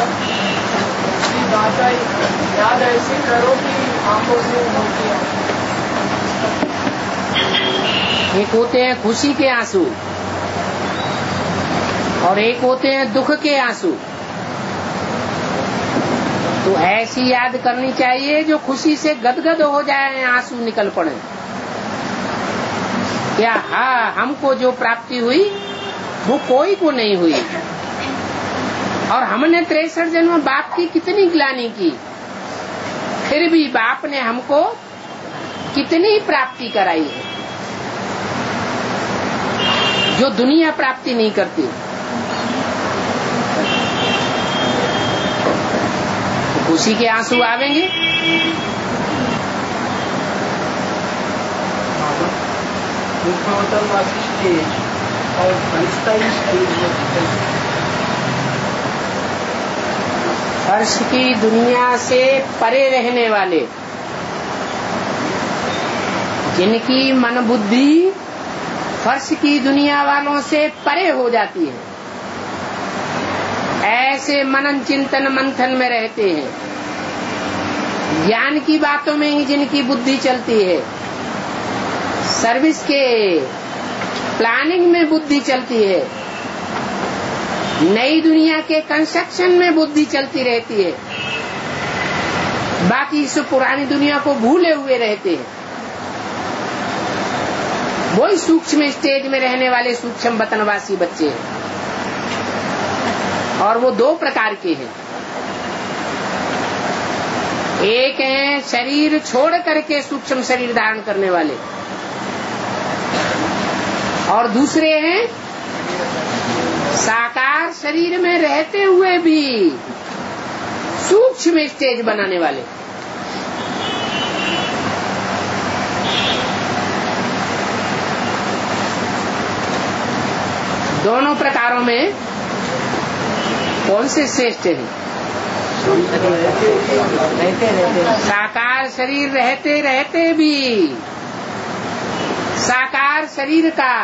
याद ऐसे करो कि आंखों से मोती आए। एक होते हैं खुशी के आंसू और एक होते हैं दुख के आंसू। तो ऐसी याद करनी चाहिए जो खुशी से गदगद हो जाए, आंसू निकल पड़े। क्या हाँ, हमको जो प्राप्ति हुई वो कोई को नहीं हुई, और हमने 63 जन्म बाप की कितनी ग्लानि की, फिर भी बाप ने हमको कितनी प्राप्ति कराई है जो दुनिया प्राप्ति नहीं करती। तो खुशी के आंसू आवेंगे। और फर्श की दुनिया से परे रहने वाले, जिनकी मन बुद्धि फर्श की दुनिया वालों से परे हो जाती है, ऐसे मनन चिंतन मंथन में रहते हैं, ज्ञान की बातों में ही जिनकी बुद्धि चलती है, सर्विस के प्लानिंग में बुद्धि चलती है, नई दुनिया के कंस्ट्रक्शन में बुद्धि चलती रहती है, बाकी इस पुरानी दुनिया को भूले हुए रहते हैं, वही सूक्ष्म स्टेज में रहने वाले सूक्ष्म वतनवासी बच्चे हैं। और वो दो प्रकार के हैं, एक है शरीर छोड़ करके सूक्ष्म शरीर धारण करने वाले, और दूसरे हैं साकार शरीर में रहते हुए भी सूक्ष्म स्टेज बनाने वाले। दोनों प्रकारों में कौन से श्रेष्ठ हैं? साकार शरीर रहते रहते भी साकार शरीर का,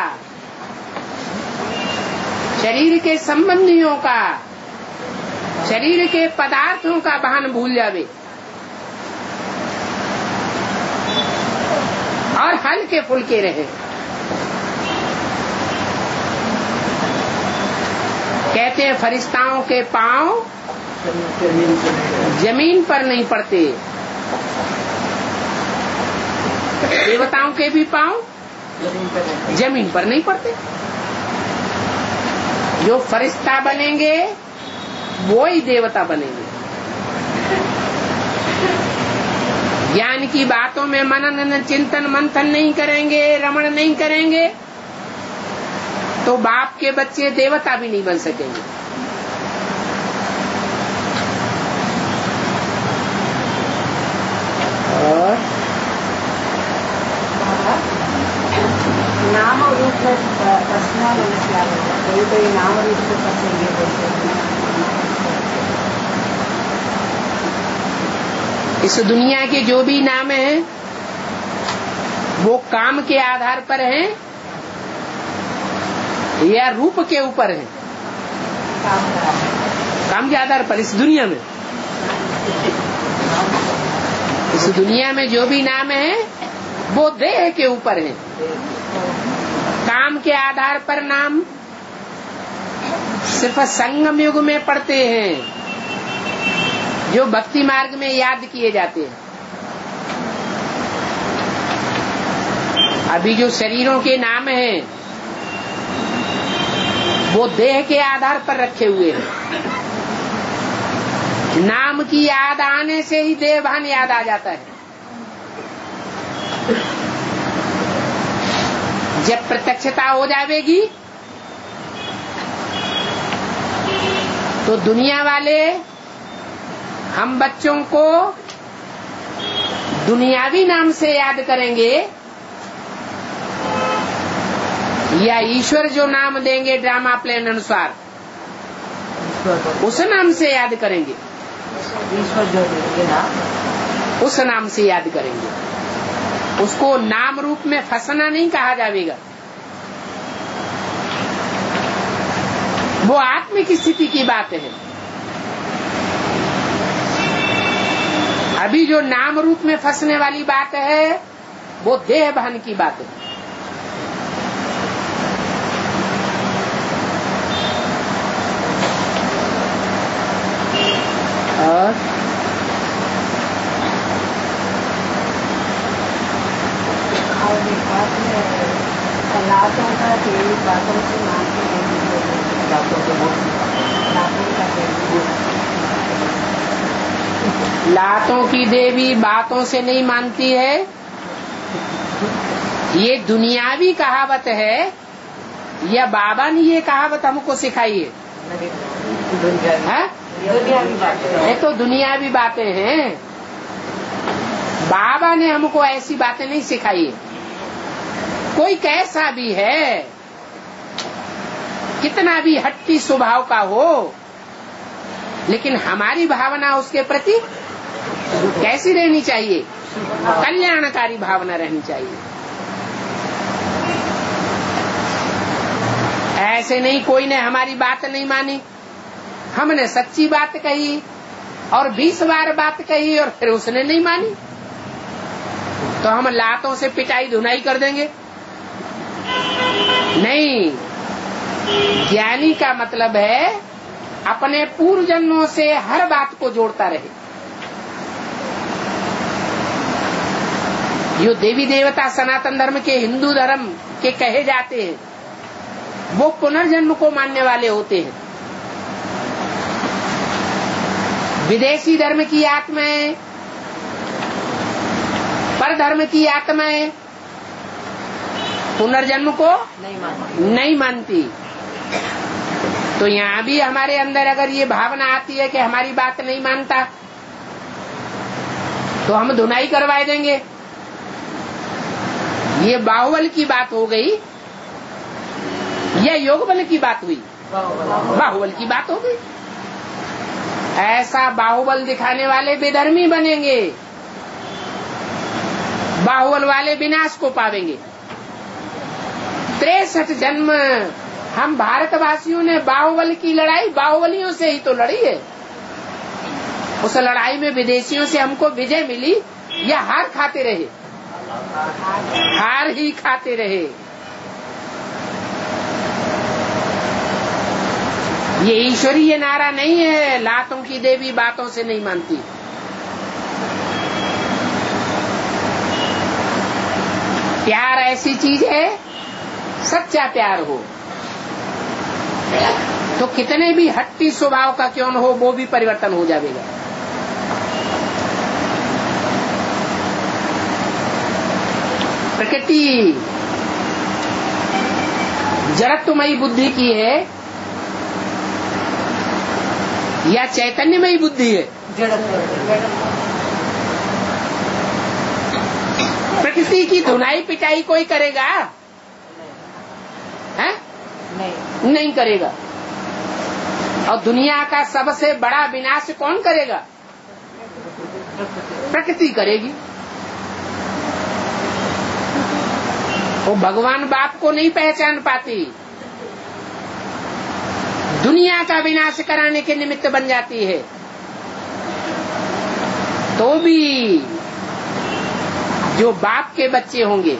शरीर के संबंधियों का, शरीर के पदार्थों का भान भूल जावे और हल्के फुल्के रहे। कहते हैं फरिश्ताओं के पांव जमीन पर नहीं पड़ते, देवताओं के भी पांव जमीन पर नहीं पड़ते। जो फरिश्ता बनेंगे वो ही देवता बनेंगे। ज्ञान की बातों में मनन चिंतन मंथन नहीं करेंगे, रमण नहीं करेंगे, तो बाप के बच्चे देवता भी नहीं बन सकेंगे। और नाम और रूप में प्रश्न कोई नाम और रूप में इस दुनिया के जो भी नाम हैं वो काम के आधार पर हैं या रूप के ऊपर हैं? काम के आधार पर। इस दुनिया में जो भी नाम है वो देह के ऊपर है। काम के आधार पर नाम सिर्फ संगम युग में पढ़ते हैं, जो भक्ति मार्ग में याद किए जाते हैं। अभी जो शरीरों के नाम हैं वो देह के आधार पर रखे हुए हैं। नाम की याद आने से ही देह भान याद आ जाता है। जब प्रत्यक्षता हो जाएगी तो दुनिया वाले हम बच्चों को दुनियावी नाम से याद करेंगे या ईश्वर जो नाम देंगे ड्रामा प्लान अनुसार उस नाम से याद करेंगे। ईश्वर जो देंगे ना उस नाम से याद करेंगे। उसको नाम रूप में फंसना नहीं कहा जाएगा। वो आत्मिक स्थिति की बात है। अभी जो नाम रूप में फंसने वाली बात है वो देह भान की बात है। और विकास में लातों का देवी बातों से मानते हैं, लातों की देवी बातों से नहीं मानती है। ये दुनियावी कहावत है या बाबा ने ये कहावत हमको सिखाई है? ये तो दुनियावी बातें हैं। बाबा ने हमको ऐसी बातें नहीं सिखाई है। कोई कैसा भी है, कितना भी हट्टी स्वभाव का हो, लेकिन हमारी भावना उसके प्रति कैसी रहनी चाहिए? कल्याणकारी भावना रहनी चाहिए। ऐसे नहीं कोई ने हमारी बात नहीं मानी, हमने सच्ची बात कही और 20 बार बात कही और फिर उसने नहीं मानी, तो हम लातों से पिटाई धुनाई कर देंगे? नहीं। ज्ञानी का मतलब है अपने पूर्व जन्मों से हर बात को जोड़ता रहे। जो देवी देवता सनातन धर्म के, हिंदू धर्म के कहे जाते हैं, वो पुनर्जन्म को मानने वाले होते हैं। विदेशी धर्म की आत्माएं, पर धर्म की आत्माएं पुनर्जन्म को नहीं मानती। तो यहाँ भी हमारे अंदर अगर ये भावना आती है कि हमारी बात नहीं मानता, तो हम धुनाई करवाए देंगे। ये बाहुबल की बात हो गई या योगबल की बात हुई? बाहुबल की बात हो गई। ऐसा बाहुबल दिखाने वाले बेधर्मी बनेंगे, बाहुबल वाले विनाश को पावेंगे। 63 जन्म हम भारतवासियों ने बाहुबल की लड़ाई बाहुबलियों से ही तो लड़ी है। उस लड़ाई में विदेशियों से हमको विजय मिली या हार खाते रहे? हार ही खाते रहे। ये ईश्वरीय नारा नहीं है, लातों की देवी बातों से नहीं मानती। प्यार ऐसी चीज है, सच्चा प्यार हो तो कितने भी हट्टी स्वभाव का क्यों न हो, वो भी परिवर्तन हो जाएगा। प्रकृति जड़त्वमयी बुद्धि की है या चैतन्यमयी बुद्धि है? प्रकृति की धुनाई पिटाई कोई करेगा? हैं? नहीं करेगा। और दुनिया का सबसे बड़ा विनाश कौन करेगा? प्रकृति करेगी। वो भगवान बाप को नहीं पहचान पाती, दुनिया का विनाश कराने के निमित्त बन जाती है। तो भी जो बाप के बच्चे होंगे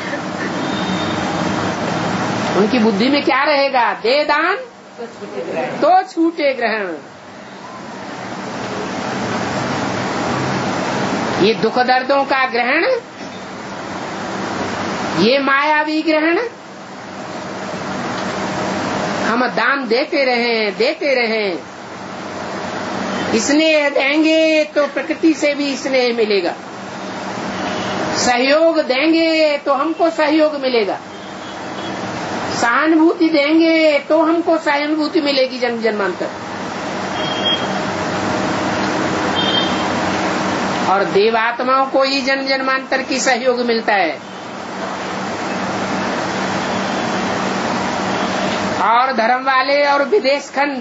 उनकी बुद्धि में क्या रहेगा? दे दान तो छूटे ग्रहण। ये दुख दर्दों का ग्रहण, ये मायावी ग्रहण, हम दान देते रहें। स्नेह देंगे तो प्रकृति से भी स्नेह मिलेगा, सहयोग देंगे तो हमको सहयोग मिलेगा, सहानुभूति देंगे तो हमको सहानुभूति मिलेगी जन्म जन्मांतर। और देवात्माओं को ही जन्म जन्मांतर की सहयोग मिलता है। और धर्म वाले और विदेश खंड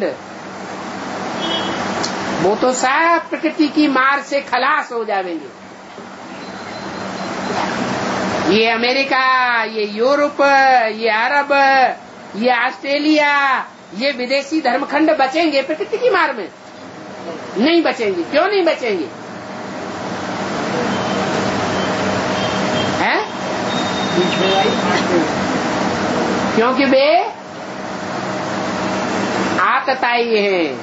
वो तो सब प्रकृति की मार से खलास हो जाएंगे। ये अमेरिका, ये यूरोप, ये अरब, ये ऑस्ट्रेलिया, ये विदेशी धर्मखंड बचेंगे प्रकृति की मार में? नहीं बचेंगे। क्यों नहीं बचेंगे? पढ़ाई करते हैं, क्योंकि वे आतताई हैं।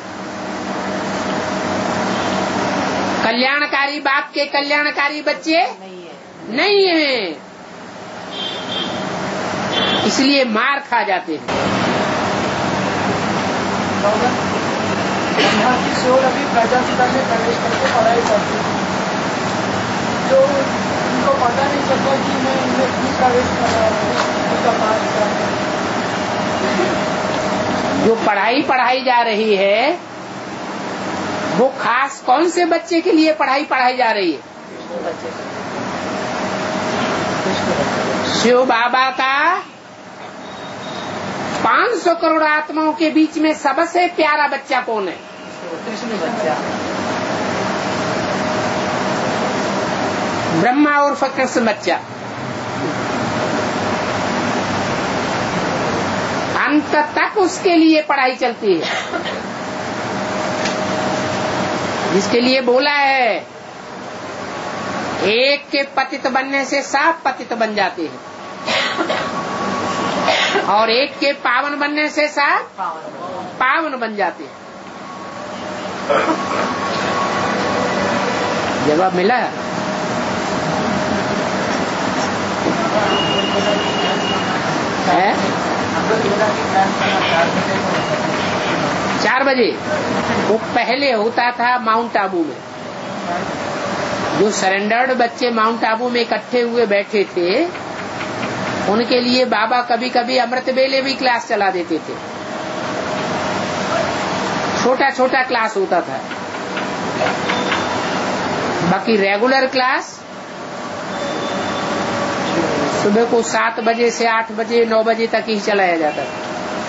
कल्याणकारी बाप के कल्याणकारी बच्चे नहीं हैं, इसलिए मार खा जाते हैं। ब्रह्मा की सोल अभी प्रजापिता में प्रवेश करके पढ़ाई करती है, तो उनको पता नहीं चलता कि मैं इनमें क्यों प्रवेश कर रहा हूँ, उनका पाठ कर रहा हूँ। जो पढ़ाई जा रही है वो खास कौन से बच्चे के लिए पढ़ाई जा रही है? शिव बाबा का 500 करोड़ आत्माओं के बीच में सबसे प्यारा बच्चा कौन है? कृष्ण बच्चा, ब्रह्मा और कृष्ण बच्चा। अंत तक उसके लिए पढ़ाई चलती है, जिसके लिए बोला है एक के पतित बनने से 7 पतित बन जाते हैं, और एक के पावन बनने से 7 पावन बन जाते हैं। जवाब मिला? है 4 बजे। वो पहले होता था माउंट आबू में, जो सरेंडर्ड बच्चे माउंट आबू में इकट्ठे हुए बैठे थे, उनके लिए बाबा कभी कभी अमृत बेले भी क्लास चला देते थे। छोटा छोटा क्लास होता था, बाकी रेगुलर क्लास सुबह को 7 बजे से 8 बजे 9 बजे तक ही चलाया जाता था।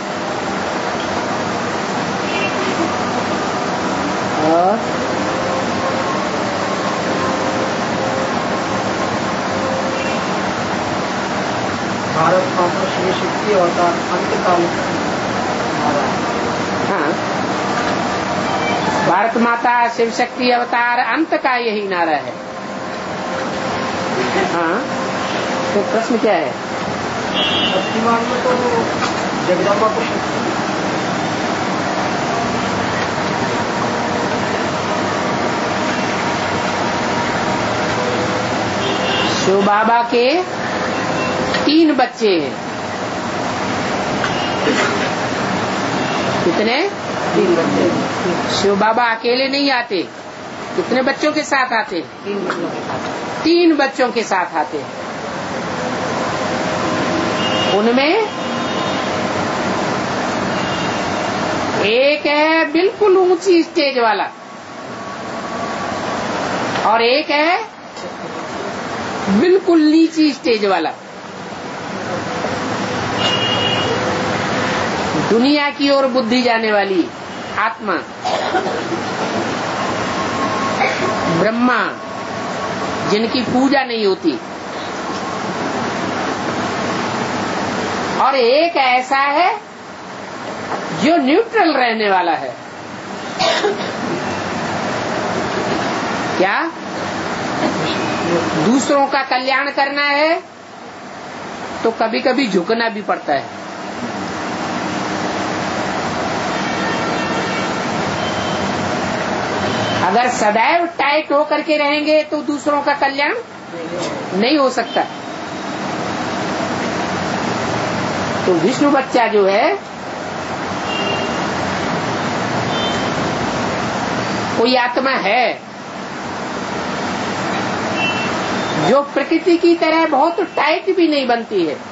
और भारत माता शिव शक्ति अवतार अंतकाल। हाँ, भारत माता शिव शक्ति अवतार अंत का यही नारा है। हाँ, तो प्रश्न क्या है? शक्तिमान में तो जगदम्बा को शक्ति, शिव बाबा के 3 बच्चे हैं। कितने? 3 बच्चे। शिव बाबा अकेले नहीं आते, कितने बच्चों के साथ आते? 3 बच्चों के साथ। 3 बच्चों के साथ आते हैं। उनमें एक है बिल्कुल ऊंची स्टेज वाला, और एक है बिल्कुल नीची स्टेज वाला। दुनिया की ओर बुद्धि जाने वाली आत्मा ब्रह्मा, जिनकी पूजा नहीं होती, और एक ऐसा है जो न्यूट्रल रहने वाला है। क्या? दूसरों का कल्याण करना है तो कभी कभी झुकना भी पड़ता है। अगर सदैव टाइट होकर के रहेंगे तो दूसरों का कल्याण नहीं हो सकता। तो विष्णु बच्चा जो है, कोई आत्मा है जो प्रकृति की तरह बहुत टाइट भी नहीं बनती है,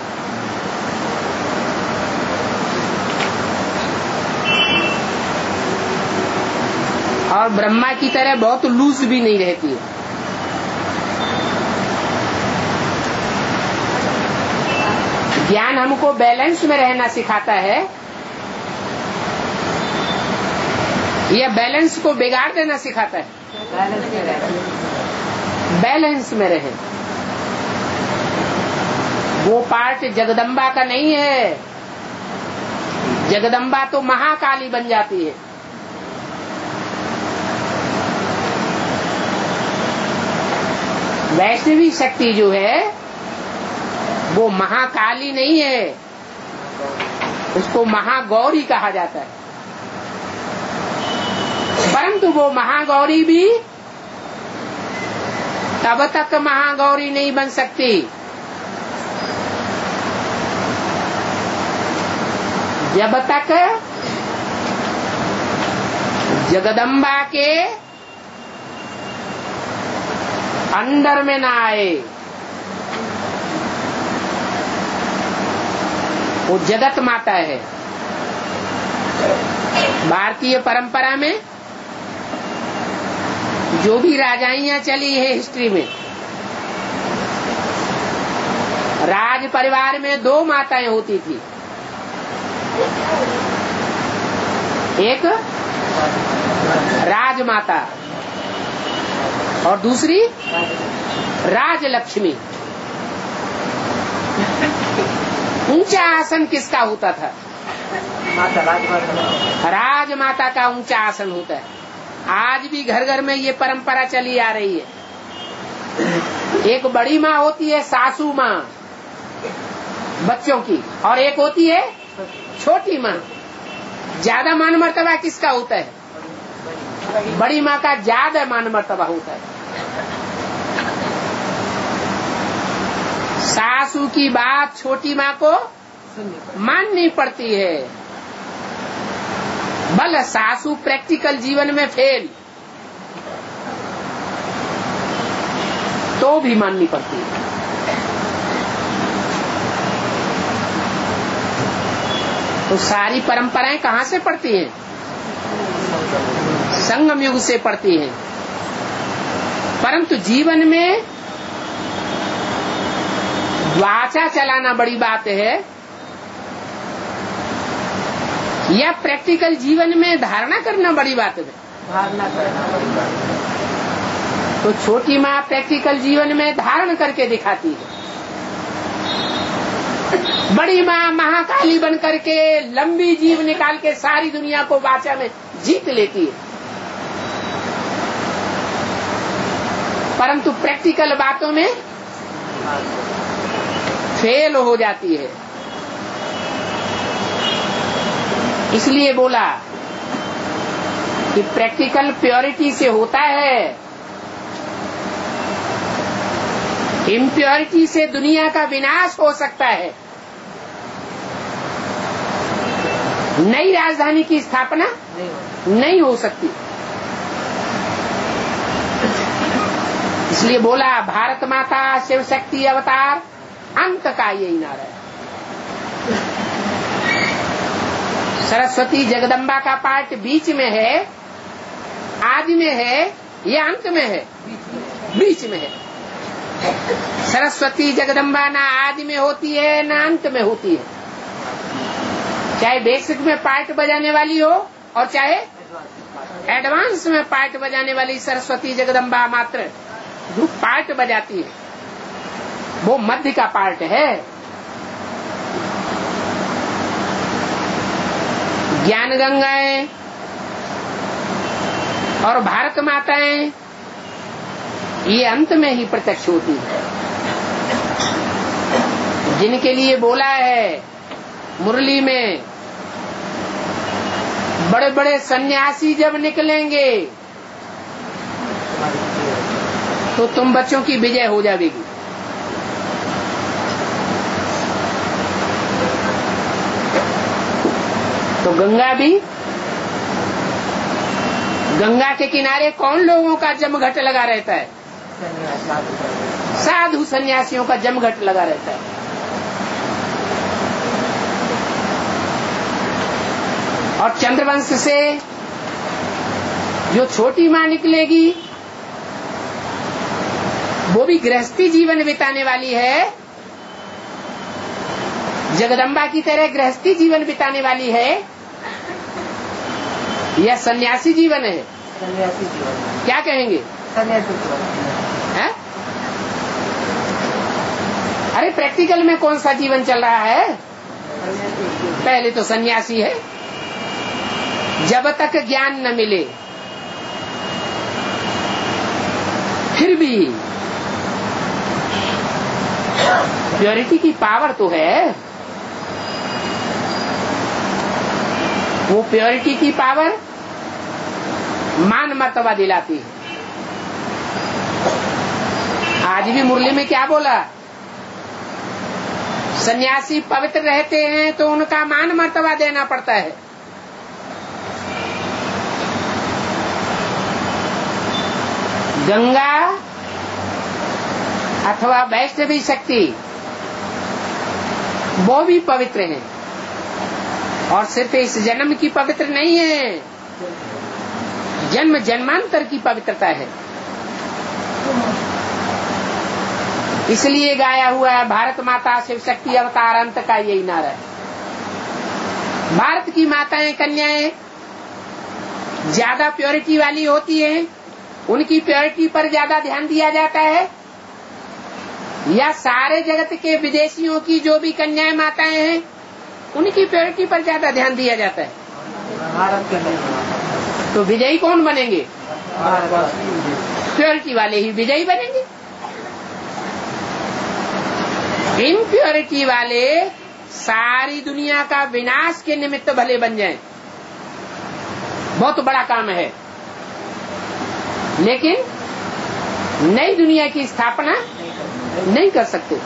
और ब्रह्मा की तरह बहुत लूज भी नहीं रहती है। ज्ञान हमको बैलेंस में रहना सिखाता है, या बैलेंस को बिगाड़ देना सिखाता है? बैलेंस में रहे। वो पार्ट जगदम्बा का नहीं है। जगदम्बा तो महाकाली बन जाती है। वैष्णवी शक्ति जो है वो महाकाली नहीं है, उसको महागौरी कहा जाता है। परंतु वो महागौरी भी तब तक महागौरी नहीं बन सकती जब तक जगदम्बा के अंडर में ना आए। वो जगत माता है। भारतीय परंपरा में जो भी राजाइयां चली है हिस्ट्री में, राज परिवार में दो माताएं होती थी, एक राजमाता और दूसरी राजलक्ष्मी। ऊंचा आसन किसका होता था? राजमाता का ऊंचा आसन होता है। आज भी घर घर में ये परंपरा चली आ रही है। एक बड़ी माँ होती है सासू माँ बच्चों की, और एक होती है छोटी माँ। ज्यादा मान मर्तबा किसका होता है? बड़ी माँ का ज्यादा मान मर्तबा होता है। सासू की बात छोटी माँ को माननी पड़ती है। भले सासू प्रैक्टिकल जीवन में फेल, तो भी माननी पड़ती है। तो सारी परंपराएं कहाँ से पड़ती हैं? संगम युग से पड़ती हैं। परंतु जीवन में वाचा चलाना बड़ी बात है, या प्रैक्टिकल जीवन में धारणा करना बड़ी बात है? धारणा करना बड़ी बात है। तो छोटी माँ प्रैक्टिकल जीवन में धारण करके दिखाती है। बड़ी माँ महाकाली बन करके लंबी जीव निकाल के सारी दुनिया को वाचा में जीत लेती है। परंतु प्रैक्टिकल बातों में फेल हो जाती है। इसलिए बोला कि प्रैक्टिकल प्योरिटी से होता है, इम्प्योरिटी से दुनिया का विनाश हो सकता है। नई राजधानी की स्थापना नहीं हो सकती। इसलिए बोला भारत माता शिव शक्ति अवतार, अंत का यही नारा है। सरस्वती जगदम्बा का पार्ट बीच में है, आदि में है या अंत में है? बीच में है। सरस्वती जगदम्बा ना आदि में होती है ना अंत में होती है। चाहे बेसिक में पार्ट बजाने वाली हो और चाहे एडवांस में पार्ट बजाने वाली सरस्वती जगदम्बा मात्र जो पार्ट बजाती है वो मध्य का पार्ट है। ज्ञान गंगाएं और भारत माताएं ये अंत में ही प्रत्यक्ष होती है। जिनके लिए बोला है मुरली में, बड़े बड़े सन्यासी जब निकलेंगे तो तुम बच्चों की विजय हो जाएगी। तो गंगा भी, गंगा के किनारे कौन लोगों का जमघट लगा रहता है? साधु सन्यासियों का जमघट लगा रहता है। और चंद्रवंश से जो छोटी माँ निकलेगी वो भी गृहस्थी जीवन बिताने वाली है, जगदम्बा की तरह गृहस्थी जीवन बिताने वाली है या सन्यासी जीवन है? सन्यासी जीवन। क्या कहेंगे? सन्यासी जीवन है? अरे प्रैक्टिकल में कौन सा जीवन चल रहा है? पहले तो सन्यासी है। जब तक ज्ञान न मिले फिर भी प्योरिटी की पावर तो है, वो प्योरिटी की पावर मान मर्तबा दिलाती है। आज भी मुरली में क्या बोला, सन्यासी पवित्र रहते हैं तो उनका मान मर्तबा देना पड़ता है। गंगा अथवा वैष्णवी शक्ति वो भी पवित्र है, और सिर्फ इस जन्म की पवित्र नहीं है, जन्म जन्मांतर की पवित्रता है। इसलिए गाया हुआ है भारत माता शिव शक्ति अवतार अंत का यही नारा है। भारत की माताएं कन्याएं ज्यादा प्योरिटी वाली होती हैं, उनकी प्योरिटी पर ज्यादा ध्यान दिया जाता है, या सारे जगत के विदेशियों की जो भी कन्याएं माताएं हैं उनकी प्योरिटी पर ज्यादा ध्यान दिया जाता है? तो विजयी कौन बनेंगे? प्योरिटी वाले ही विजयी बनेंगे। इम्प्योरिटी वाले सारी दुनिया का विनाश के निमित्त भले बन जाएं, बहुत बड़ा काम है, लेकिन नई दुनिया की स्थापना नहीं कर सकते।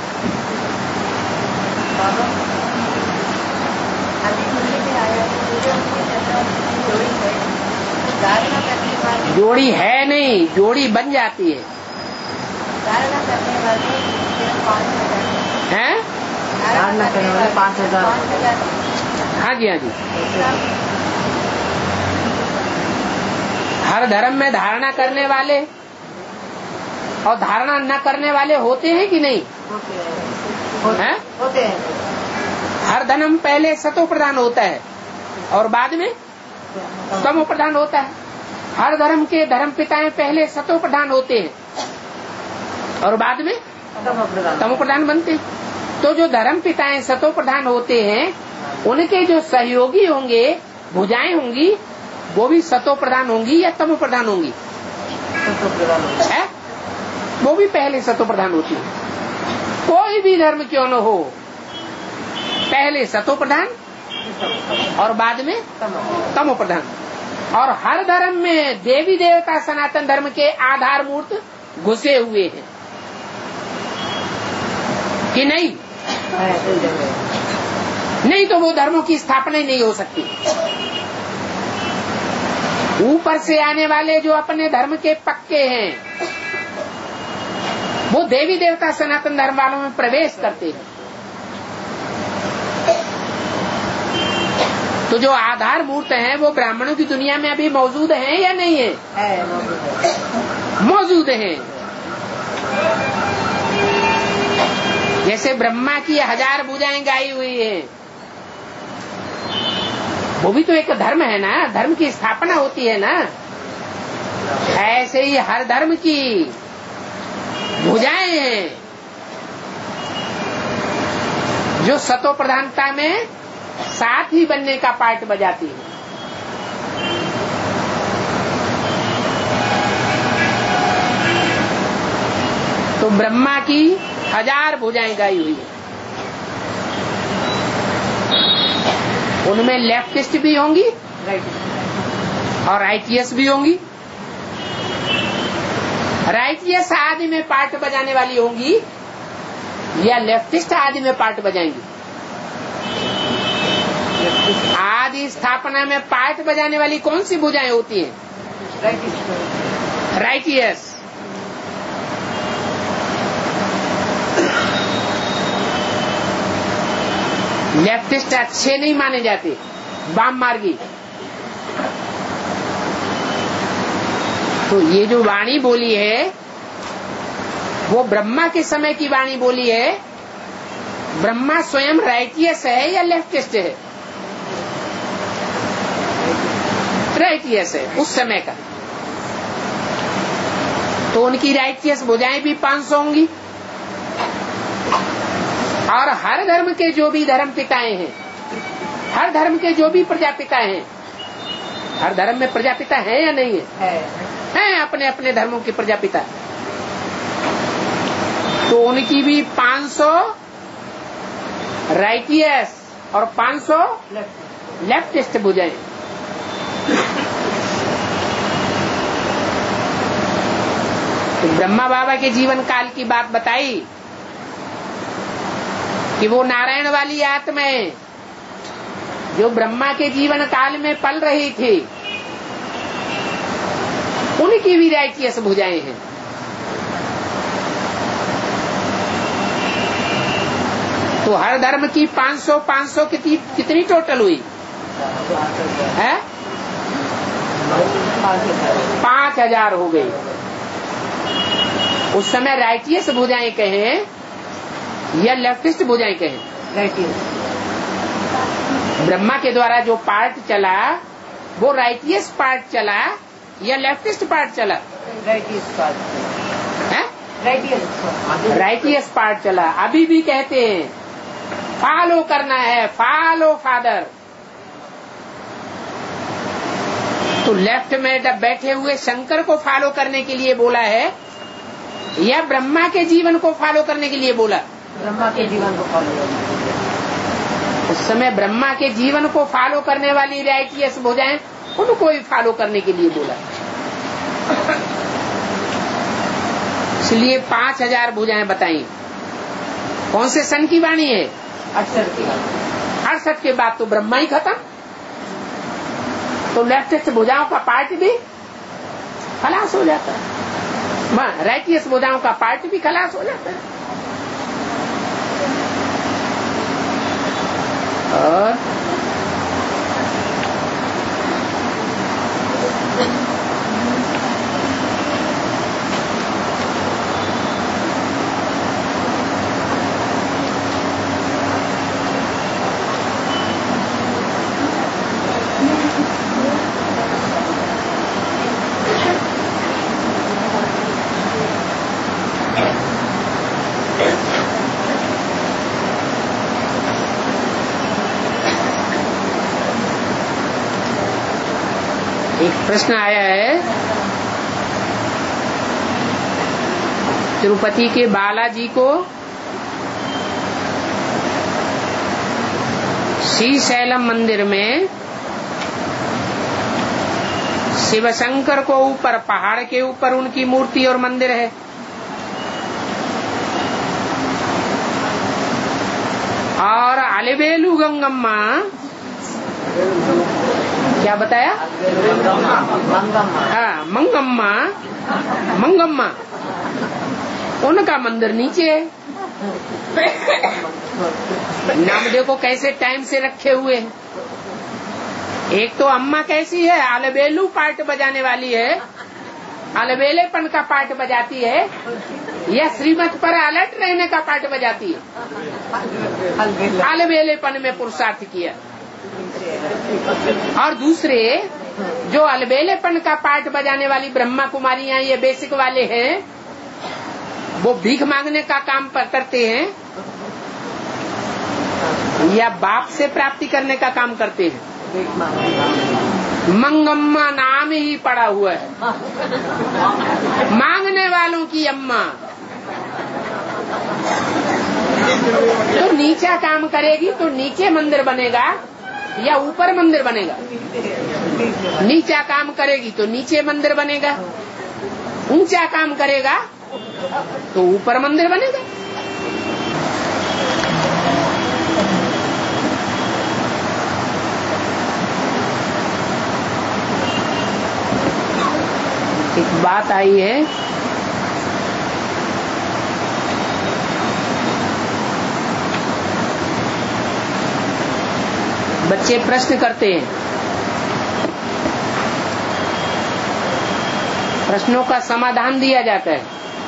जोड़ी है नहीं, जोड़ी बन जाती है। हैं? करने वाले 5,000। हाँ जी, हाँ जी। हर धर्म में धारणा करने वाले और धारणा न करने वाले होते हैं कि नहीं? होते हैं। हर धर्म पहले सतो प्रधान होता है और बाद में तमो प्रधान होता है। हर धर्म के धर्म पिताएं पहले सतो प्रधान होते हैं और बाद में तमो प्रधान बनते हैं। तो जो धर्म पिताएं सतो प्रधान होते हैं, उनके जो सहयोगी होंगे, भुजाएं होंगी, वो भी सतो प्रधान होंगी या तमो प्रधान होंगी? है? वो भी पहले सतो प्रधान होती है। कोई भी धर्म क्यों न हो, पहले सतो प्रधान और बाद में तमो प्रधान। और हर धर्म में देवी देवता सनातन धर्म के आधार मूर्त घुसे हुए हैं कि नहीं? नहीं तो वो धर्मों की स्थापना ही नहीं हो सकती। ऊपर से आने वाले जो अपने धर्म के पक्के हैं, वो देवी देवता सनातन धर्म वालों में प्रवेश करते हैं। तो जो आधार मूर्त हैं वो ब्राह्मणों की दुनिया में अभी मौजूद हैं या नहीं है? मौजूद हैं। जैसे ब्रह्मा की 1000 भुजाएं गाई हुई हैं, वो भी तो एक धर्म है ना, धर्म की स्थापना होती है ना। ऐसे ही हर धर्म की भुजाएं हैं जो सतो प्रधानता में साथ ही बनने का पार्ट बजाती है। तो ब्रह्मा की 1000 भुजाएं गाई हुई है, उनमें लेफ्टिस्ट भी होंगी और राइटियस भी होंगी। राइटियस आदि में पार्ट बजाने वाली होंगी या लेफ्टिस्ट आदि में पार्ट बजाएंगी? आदि स्थापना में पार्ट बजाने वाली कौन सी भुजाएं होती हैं? राइटियस। लेफ्टिस्ट अच्छे नहीं माने जाते, वाम मार्गी। तो ये जो वाणी बोली है वो ब्रह्मा के समय की वाणी बोली है। ब्रह्मा स्वयं राइटियस है या लेफ्टिस्ट है? राइटियस है उस समय का। तो उनकी राइटियस भुजाएं भी 500 होंगी। और हर धर्म के जो भी धर्म पिताएं हैं, हर धर्म के जो भी प्रजापिता हैं, हर धर्म में प्रजापिता है या नहीं है? हैं अपने अपने धर्मों के प्रजापिता। तो उनकी भी 500 राइटियस और 500 लेफ्टिस्ट भुजाएं। तो ब्रह्मा बाबा के जीवन काल की बात बताई कि वो नारायण वाली आत्माएं जो ब्रह्मा के जीवन काल में पल रही थी, उनकी भी राइटियस भुजाएं हैं। तो हर धर्म की 500 कितनी टोटल हुई है? 5000 हो गई। उस समय राइटियस भुजाएं कहें या लेफ्टिस्ट भुजाएं कहें? राइटियस। ब्रह्मा के द्वारा जो पार्ट चला वो राइटियस पार्ट चला या लेफ्टिस्ट पार्ट चला? राइटियस पार्ट है? राइटियस पार्ट चला। अभी भी कहते हैं फॉलो करना है, फॉलो फादर। तो लेफ्ट में जब बैठे हुए शंकर को फॉलो करने के लिए बोला है या ब्रह्मा के जीवन को फॉलो करने के लिए बोला? ब्रह्मा के जीवन को फॉलो करने के लिए। उस समय ब्रह्मा के जीवन को फॉलो करने वाली राइटियस भुजाएं उनको ही फॉलो करने के लिए बोला। इसलिए 5000 भुजाएं बताई। कौन से सन की वाणी है? 68 के बाद तो ब्रह्मा ही खत्म। तो लेफ्टिस्ट भुजाओं का पार्ट भी खलास हो जाता है, राइटियस भुजाओं का पार्ट भी खलास हो जाता है। और एक प्रश्न आया है, तिरुपति के बालाजी को श्रीशैलम मंदिर में शिव शंकर को ऊपर पहाड़ के ऊपर उनकी मूर्ति और मंदिर है, और अलवेलु गंगम्मा क्या बताया? हाँ, मंगम्मा उनका मंदिर नीचे है। नाम देखो कैसे टाइम से रखे हुए हैं। एक तो अम्मा कैसी है, अलबेलू पार्ट बजाने वाली है, अलबेलेपन का पार्ट बजाती है, या श्रीमत पर अलर्ट रहने का पार्ट बजाती है। अलबेलेपन में पुरुषार्थ किया। और दूसरे जो अलबेलेपन का पार्ट बजाने वाली ब्रह्मा कुमारियां, ये बेसिक वाले हैं, वो भीख मांगने का काम करते हैं या बाप से प्राप्ति करने का काम करते हैं? मंगम्मा नाम ही पड़ा हुआ है, मांगने वालों की अम्मा। तो नीचा काम करेगी तो नीचे मंदिर बनेगा या ऊपर मंदिर बनेगा? नीचा काम करेगी तो नीचे मंदिर बनेगा, ऊंचा काम करेगा तो ऊपर मंदिर बनेगा। एक बात आई है, बच्चे प्रश्न करते हैं, प्रश्नों का समाधान दिया जाता है।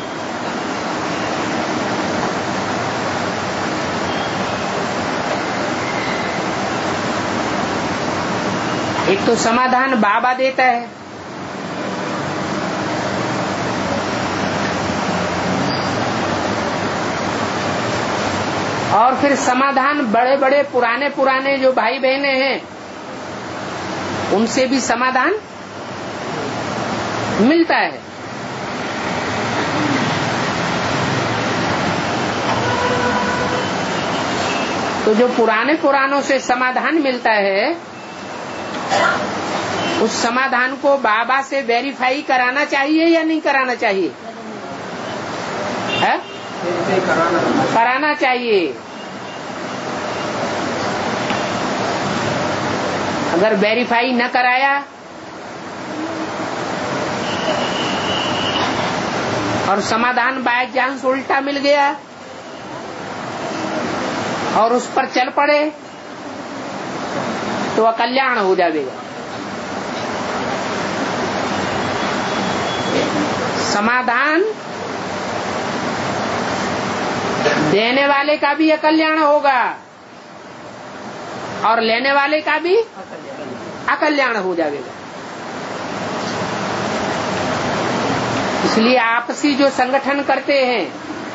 एक तो समाधान बाबा देता है, और फिर समाधान बड़े बड़े पुराने जो भाई बहने हैं उनसे भी समाधान मिलता है। तो जो पुराणों से समाधान मिलता है, उस समाधान को बाबा से वेरीफाई कराना चाहिए या नहीं कराना चाहिए? है? कराना चाहिए। अगर वेरीफाई न कराया और समाधान बाय चांस उल्टा मिल गया और उस पर चल पड़े तो अकल्याण हो जाएगा। समाधान देने वाले का भी अकल्याण होगा और लेने वाले का भी अकल्याण हो जाएगा। इसलिए आपसी जो संगठन करते हैं,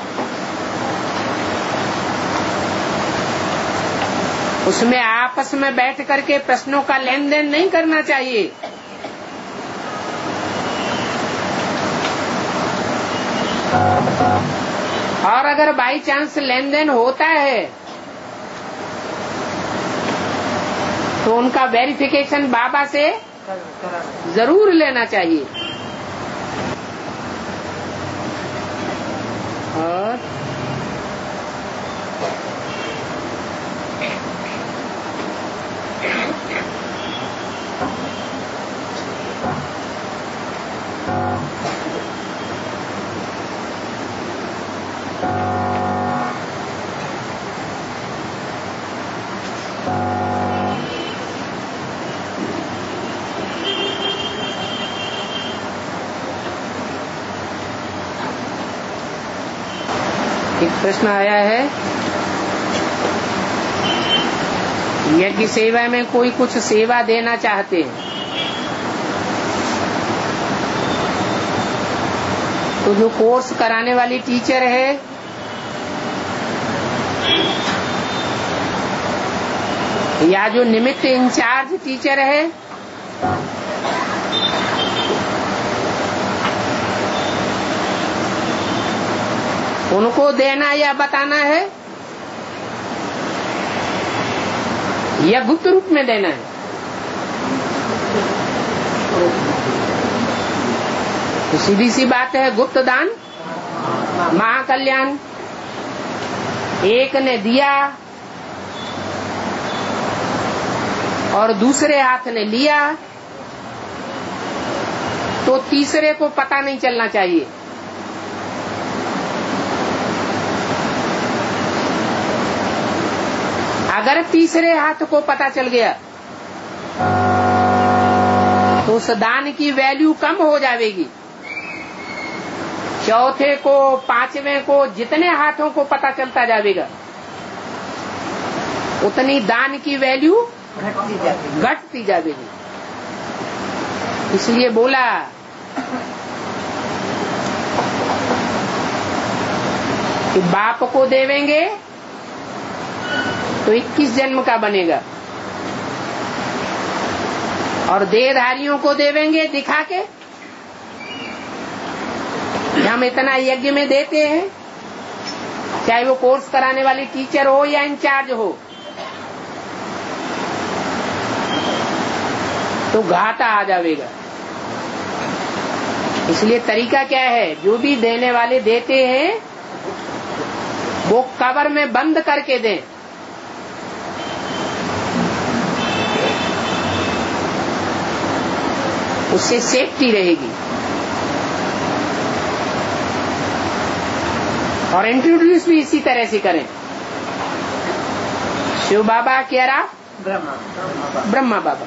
उसमें आपस में बैठ करके प्रश्नों का लेन देन नहीं करना चाहिए। और अगर बाई चांस लेन देन होता है तो उनका वेरिफिकेशन बाबा से जरूर लेना चाहिए। और एक प्रश्न आया है, यज्ञ सेवा में कोई कुछ सेवा देना चाहते हैं तो जो कोर्स कराने वाली टीचर है या जो निमित्त इंचार्ज टीचर है, उनको देना या बताना है या गुप्त रूप में देना है? तो सीधी सी बात है, गुप्त दान महाकल्याण। एक ने दिया और दूसरे हाथ ने लिया तो तीसरे को पता नहीं चलना चाहिए। अगर तीसरे हाथ को पता चल गया तो उस दान की वैल्यू कम हो जाएगी। चौथे को, पांचवें को, जितने हाथों को पता चलता जाएगा उतनी दान की वैल्यू घटती जाएगी। इसलिए बोला कि बाप को देवेंगे तो 21 जन्म का बनेगा और देहधारियों को देवेंगे दिखा के हम इतना यज्ञ में देते हैं, चाहे वो कोर्स कराने वाली टीचर हो या इंचार्ज हो, तो घाटा आ जाएगा। इसलिए तरीका क्या है, जो भी देने वाले देते हैं वो कवर में बंद करके दें। उससे सेफ्टी रहेगी। और इंट्रोड्यूस भी इसी तरह से करें। शिव बाबा क्या रहा, ब्रह्मा बाबा।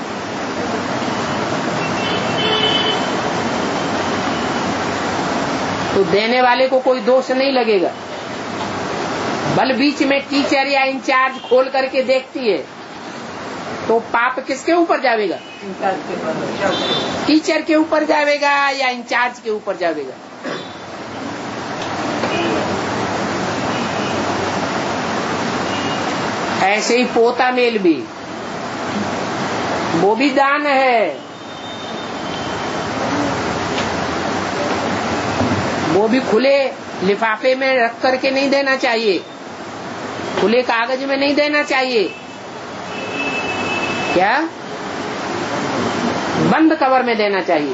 तो देने वाले को कोई दोष नहीं लगेगा। बल बीच में टीचर या इंचार्ज खोल करके देखती है तो पाप किसके ऊपर जाएगा? टीचर के ऊपर जाएगा या इंचार्ज के ऊपर जाएगा? ऐसे ही पोता मेल भी, वो भी दान है, वो भी खुले लिफाफे में रख करके नहीं देना चाहिए। खुले कागज में नहीं देना चाहिए, क्या बंद कवर में देना चाहिए।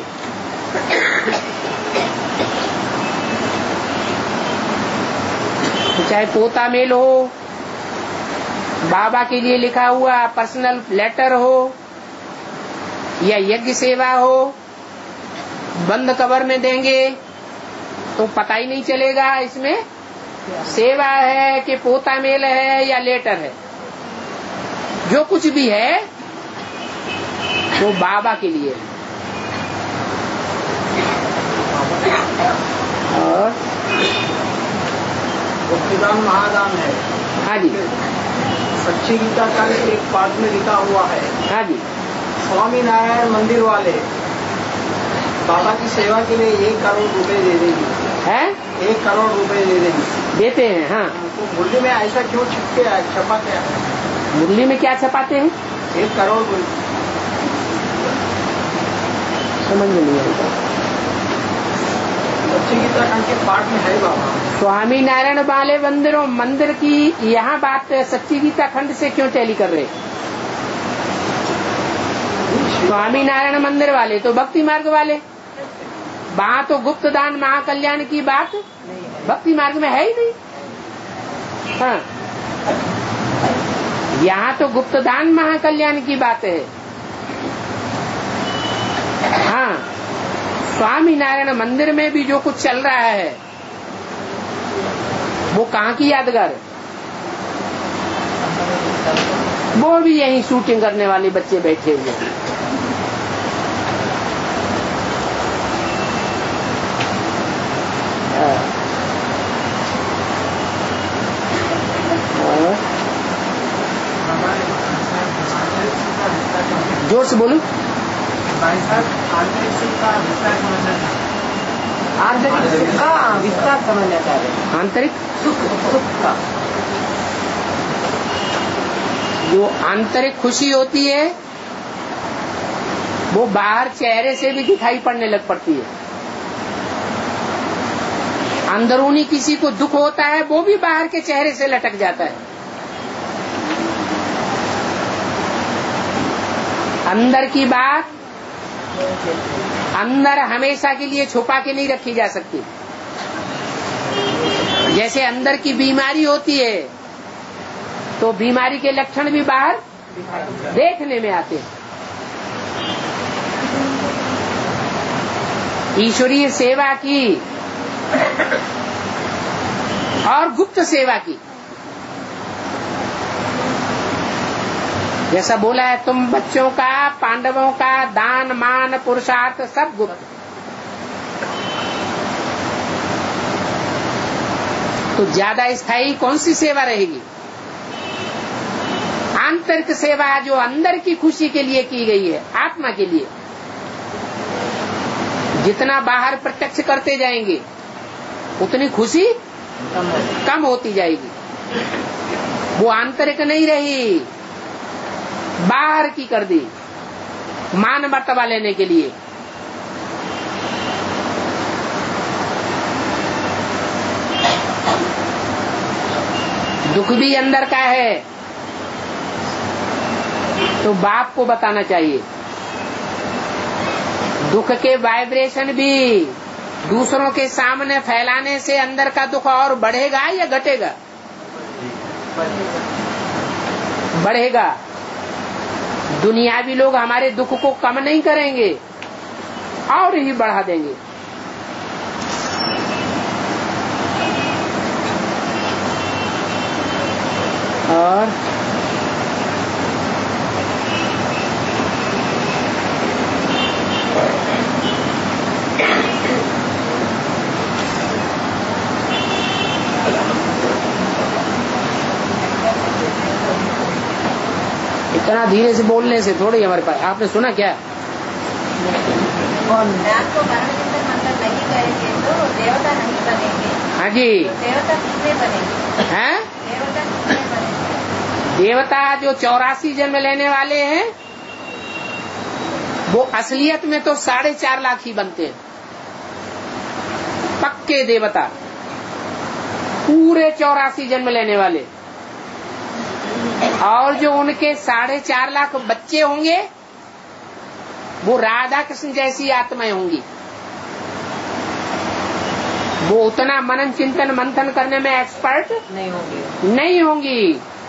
तो चाहे पोता मेल हो, बाबा के लिए लिखा हुआ पर्सनल लेटर हो या यज्ञ सेवा हो, बंद कवर में देंगे तो पता ही नहीं चलेगा इसमें सेवा है कि पोता मेल है या लेटर है। जो कुछ भी है वो बाबा के लिए है। और भक्तिदान महादान है। हाँ जी, सच्ची गीता का एक पाठ में लिखा हुआ है। हाँ जी, स्वामी नारायण मंदिर वाले बाबा की सेवा के लिए 1 करोड़ रुपए दे देंगे। है 1 करोड़ रुपए दे देंगे, देते हैं। हाँ, तो मुरली में ऐसा क्यों छपाते हैं? मुरली में क्या छपाते हैं? 1 करोड़ समझ में नहीं आता। सच्ची गीता के पाठ में है बाबा। स्वामी नारायण वाले मंदिर की यहाँ बात सच्ची गीता खंड से क्यों टैली कर रहे? स्वामी नारायण मंदिर वाले तो भक्ति मार्ग वाले, वहाँ तो गुप्त दान महाकल्याण की बात भक्ति मार्ग में है ही नहीं। हाँ, यहाँ तो गुप्त दान महाकल्याण की बात है। हाँ, स्वामी नारायण मंदिर में भी जो कुछ चल रहा है वो कहाँ की यादगार है? वो भी यहीं शूटिंग करने वाले बच्चे बैठे हुए हैं। जोर से बोलूं। भाई साहब, आंतरिक सुख का विस्तार समझना चाहते। आंतरिक सुख का विस्तार समझना चाहते। आंतरिक सुख का जो आंतरिक खुशी होती है वो बाहर चेहरे से भी दिखाई पड़ने लग पड़ती है। अंदरूनी किसी को दुख होता है वो भी बाहर के चेहरे से लटक जाता है। अंदर की बात अंदर हमेशा के लिए छुपा के नहीं रखी जा सकती। जैसे अंदर की बीमारी होती है तो बीमारी के लक्षण भी बाहर देखने में आते हैं। ईश्वरीय सेवा की और गुप्त सेवा की, जैसा बोला है, तुम बच्चों का पांडवों का दान मान पुरुषार्थ सब गुप्त। तो ज्यादा स्थायी कौन सी सेवा रहेगी? आंतरिक सेवा जो अंदर की खुशी के लिए की गई है, आत्मा के लिए। जितना बाहर प्रत्यक्ष करते जाएंगे उतनी खुशी कम होती जाएगी। वो आंतरिक नहीं रही, बाहर की कर दी मान मर्तबा लेने के लिए। दुख भी अंदर का है तो बाप को बताना चाहिए। दुख के वाइब्रेशन भी दूसरों के सामने फैलाने से अंदर का दुख और बढ़ेगा या घटेगा? बढ़ेगा। दुनियावी लोग हमारे दुख को कम नहीं करेंगे और ही बढ़ा देंगे। और इतना धीरे से बोलने से थोड़ी हमारे पास। आपने सुना क्या? आपको मंत्र नहीं करेंगे तो देवता नहीं बनेंगे। हाँ जी। देवता कितने बनेंगे? हैं? देवता कितने बनेंगे? देवता जो 84 जन्म लेने वाले हैं वो असलियत में तो 4.5 लाख ही बनते हैं। पक्के देवता पूरे 84 जन्म लेने वाले और जो उनके 4.5 लाख बच्चे होंगे वो राधा कृष्ण जैसी आत्माएं होंगी। वो उतना मनन चिंतन मंथन करने में एक्सपर्ट नहीं होंगी।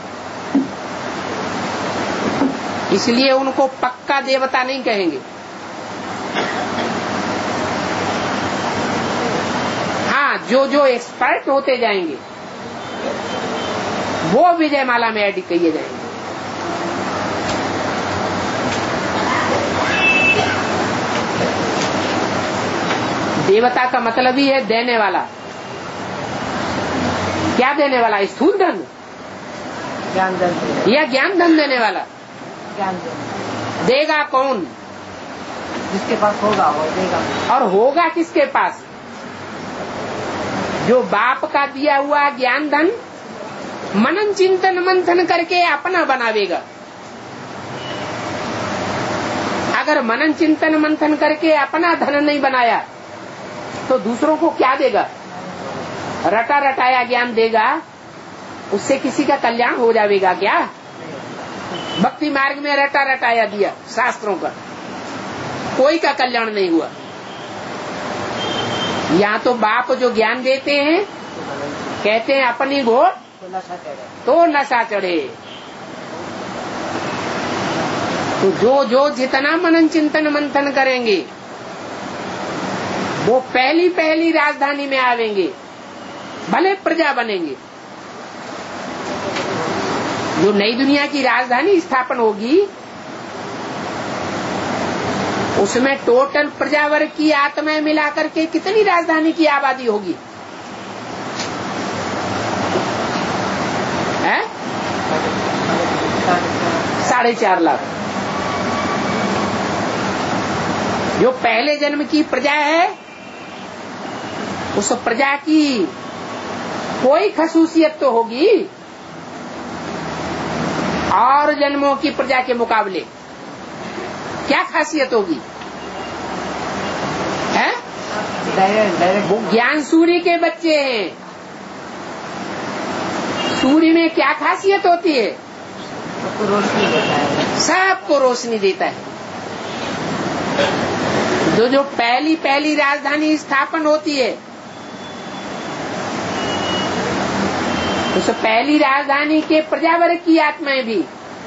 इसलिए उनको पक्का देवता नहीं कहेंगे। हाँ, जो एक्सपर्ट होते जाएंगे वो विजयमाला में ऐड किए जाएंगे। देवता का मतलब ही है देने वाला। क्या देने वाला? स्थूल धन, ज्ञान धन या ज्ञान धन देने वाला? ज्ञान धन देगा कौन? जिसके पास होगा वो देगा। और होगा किसके पास? जो बाप का दिया हुआ ज्ञान धन मनन चिंतन मंथन करके अपना बनावेगा। अगर मनन चिंतन मंथन करके अपना धन नहीं बनाया तो दूसरों को क्या देगा? रटा रटाया ज्ञान देगा, उससे किसी का कल्याण हो जाएगा क्या? भक्ति मार्ग में रटा रटाया दिया शास्त्रों का, कोई का कल्याण नहीं हुआ। यहाँ तो बाप जो ज्ञान देते हैं कहते हैं अपनी घोर तो नशा चढ़े। तो जो जितना मनन चिंतन मंथन करेंगे वो पहली राजधानी में आवेंगे, भले प्रजा बनेंगे। जो नई दुनिया की राजधानी स्थापन होगी उसमें टोटल प्रजावर्ग की आत्माएं मिलाकर के कितनी राजधानी की आबादी होगी? है 4.5 लाख। जो पहले जन्म की प्रजा है उस प्रजा की कोई खसूसियत तो होगी और जन्मों की प्रजा के मुकाबले। क्या खासियत होगी? है वो ज्ञान सूर्य के बच्चे हैं। सूर्य में क्या खासियत होती है? सबको रोशनी देता है। जो पहली राजधानी स्थापन होती है उस पहली राजधानी के प्रजावर्ग की आत्माएं भी,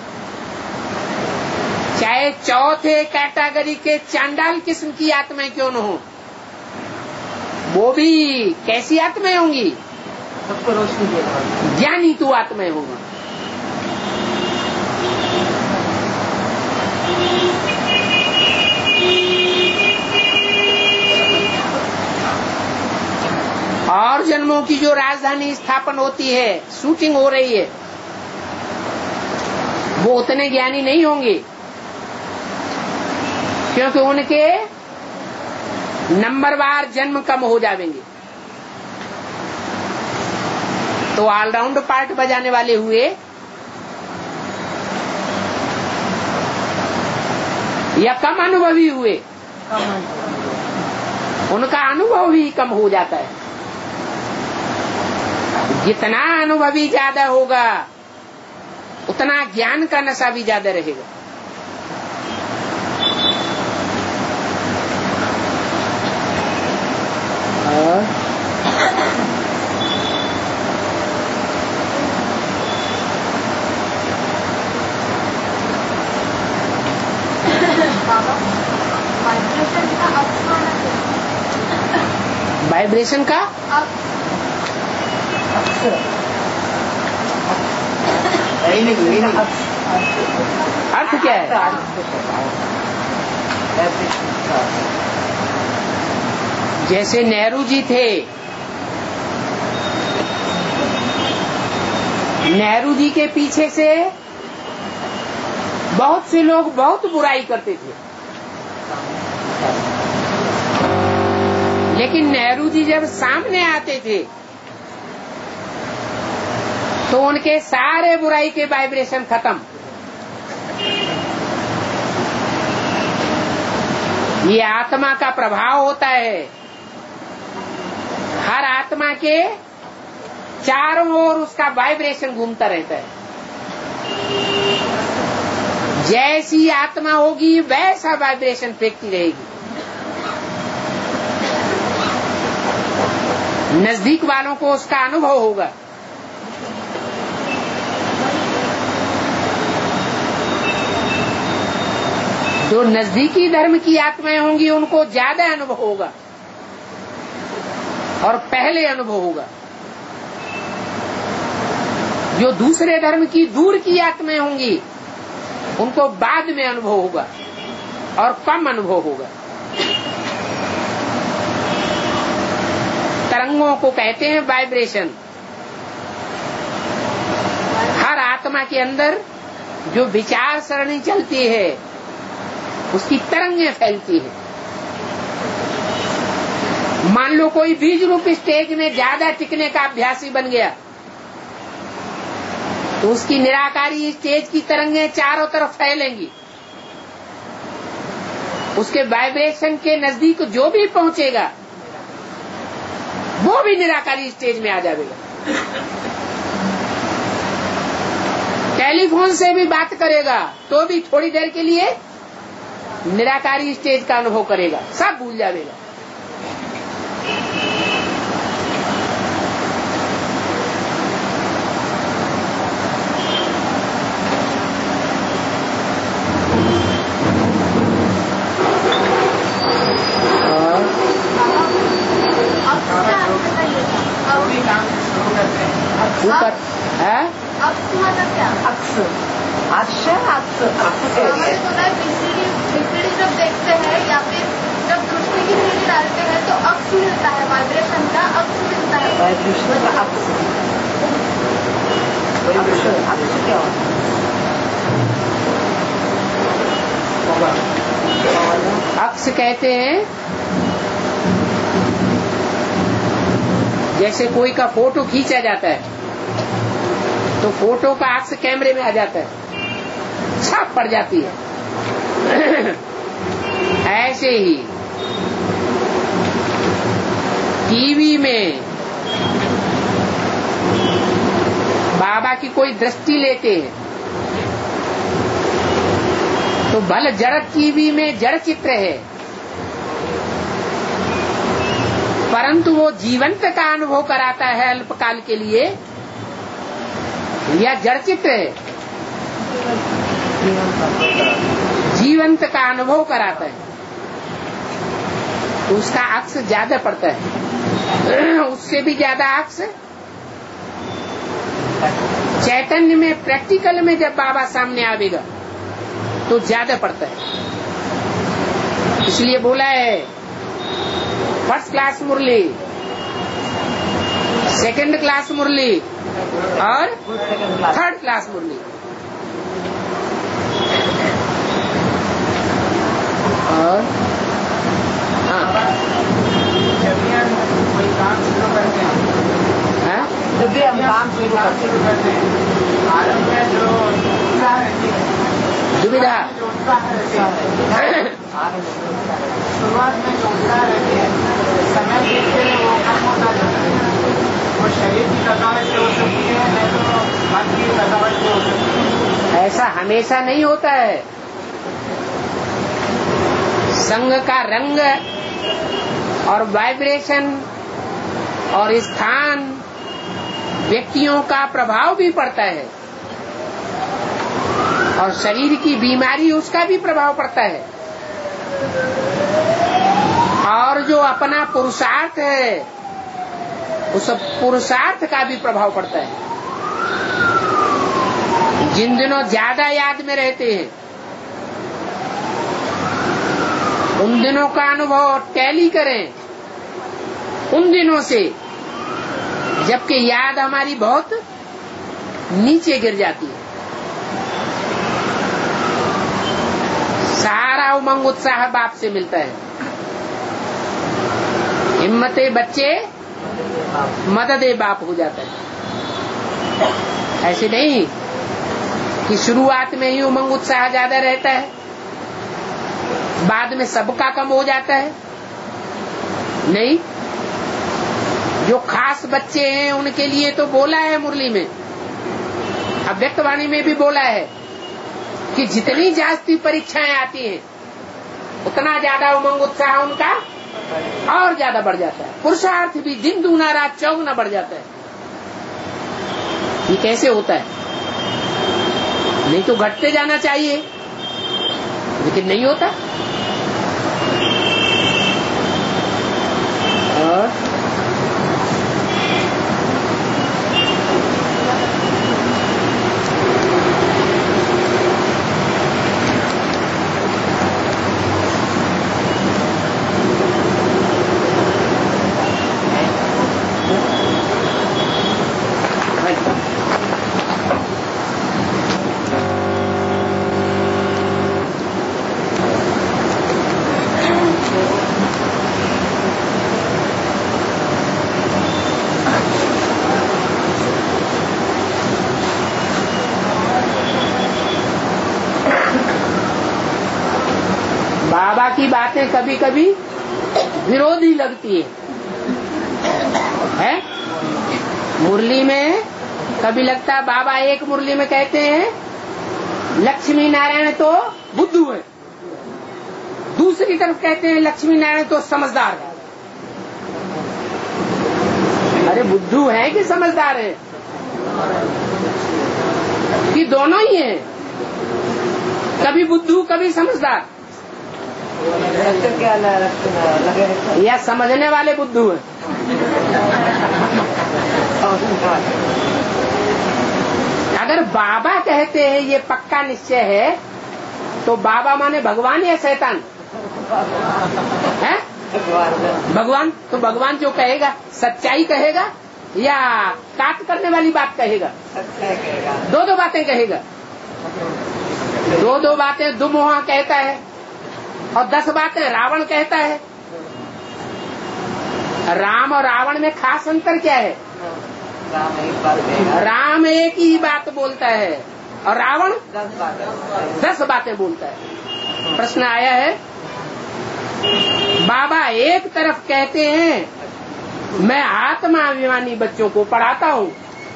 चाहे चौथे कैटेगरी के चांडाल किस्म की आत्माएं क्यों न हो, वो भी कैसी आत्माएं होंगी? सबको रोशनी देगा। ज्ञानी तो आत्माएं होंगी। और जन्मों की जो राजधानी स्थापन होती है, शूटिंग हो रही है, वो उतने ज्ञानी नहीं होंगे क्योंकि उनके नंबरवार जन्म कम हो जाएंगे। तो ऑलराउंड पार्ट बजाने वाले हुए या कम अनुभवी हुए, उनका अनुभव भी कम हो जाता है। जितना अनुभवी ज्यादा होगा उतना ज्ञान का नशा भी ज्यादा रहेगा। वाइब्रेशन का अर्थ क्या है? जैसे नेहरू जी थे, नेहरू जी के पीछे से बहुत से लोग बहुत बुराई करते थे, लेकिन नेहरू जी जब सामने आते थे तो उनके सारे बुराई के वाइब्रेशन खत्म। ये आत्मा का प्रभाव होता है। हर आत्मा के चारों ओर उसका वाइब्रेशन घूमता रहता है। जैसी आत्मा होगी वैसा वाइब्रेशन फेंकती रहेगी। नजदीक वालों को उसका अनुभव होगा, जो नजदीकी धर्म की आत्माएं होंगी उनको ज्यादा अनुभव होगा और पहले अनुभव होगा। जो दूसरे धर्म की दूर की आत्माएं होंगी उनको बाद में अनुभव होगा और कम अनुभव होगा। तरंगों को कहते हैं वाइब्रेशन। हर आत्मा के अंदर जो विचार सरणी चलती है उसकी तरंगें फैलती है। मान लो कोई बीज रूप स्टेज में ज्यादा टिकने का अभ्यासी बन गया तो उसकी निराकारी स्टेज की तरंगें चारों तरफ फैलेंगी। उसके वाइब्रेशन के नजदीक जो भी पहुंचेगा वो भी निराकारी स्टेज में आ जाएगा। टेलीफोन से भी बात करेगा तो भी थोड़ी देर के लिए निराकारी स्टेज का अनुभव करेगा, सब भूल जाएगा। ऊपर है जब देखते हैं या फिर जब दृष्टि की सीढ़ी डालते हैं तो अक्स मिलता है, वाइब्रेशन का अक्स मिलता है। वाइब्रेशन का अक्स क्या होता है? अक्स कहते हैं जैसे कोई का फोटो खींचा जाता है तो फोटो का अक्स कैमरे में आ जाता है, छाप पड़ जाती है। ऐसे ही टीवी में बाबा की कोई दृष्टि लेते हैं तो भले जड़ टीवी में जड़ चित्र है परंतु वो जीवंत का अनुभव कराता है अल्पकाल के लिए, या जड़ चित्र है जीवंत का अनुभव कराता है तो उसका अक्स ज्यादा पड़ता है। उससे भी ज्यादा अक्स चैतन्य में प्रैक्टिकल में जब बाबा सामने आवेगा तो ज्यादा पड़ता है। इसलिए बोला है फर्स्ट क्लास मुरली, सेकंड क्लास मुरली और थर्ड क्लास मुरली। और जब भी हम कोई काम शुरू करते हैं आरंभ में जो उत्साह रहती है, दुविधा शुरुआत में जो उत्साह रहती है समय देखते हुए वो कम होता जाता है। वो शरीर की थकावट से हो सकती है, नहीं तो मन की थकावट से हो सकती है। ऐसा हमेशा नहीं होता है। संग का रंग और वाइब्रेशन और स्थान व्यक्तियों का प्रभाव भी पड़ता है और शरीर की बीमारी उसका भी प्रभाव पड़ता है और जो अपना पुरुषार्थ है उस पुरुषार्थ का भी प्रभाव पड़ता है। जिन दिनों ज्यादा याद में रहते हैं उन दिनों का अनुभव टैली करें उन दिनों से, जबकि याद हमारी बहुत नीचे गिर जाती है। सारा उमंग उत्साह बाप से मिलता है। हिम्मते बच्चे मददे बाप हो जाता है। ऐसे नहीं कि शुरुआत में ही उमंग उत्साह ज्यादा रहता है, बाद में सबका कम हो जाता है। नहीं, जो खास बच्चे हैं उनके लिए तो बोला है मुरली में, अव्यक्तवाणी में भी बोला है कि जितनी जास्ती परीक्षाएं आती हैं उतना ज्यादा उमंग उत्साह उनका और ज्यादा बढ़ जाता है, पुरुषार्थ भी दिन दूना रात चौगुना बढ़ जाता है। ये कैसे होता है? नहीं तो घटते जाना चाहिए, लेकिन नहीं होता। और बाबा की बातें कभी कभी विरोधी लगती है? मुरली में कभी लगता है बाबा एक मुरली में कहते हैं लक्ष्मी नारायण तो बुद्धू है, दूसरी तरफ कहते हैं लक्ष्मी नारायण तो समझदार है। अरे बुद्धू है कि समझदार है कि दोनों ही हैं? कभी बुद्धू कभी समझदार, क्या लगे या समझने वाले बुद्धू हैं? अगर बाबा कहते हैं ये पक्का निश्चय है तो बाबा माने भगवान या शैतान है? भगवान। तो भगवान जो कहेगा सच्चाई कहेगा या काट करने वाली बात कहेगा? दो बातें कहेगा। दो बातें दुमोहा कहता है और 10 बातें रावण कहता है। राम और रावण में खास अंतर क्या है? राम एक ही बात बोलता है और रावण 10 बातें बोलता है। प्रश्न आया है, बाबा एक तरफ कहते हैं मैं आत्मा अभिमानी बच्चों को पढ़ाता हूँ,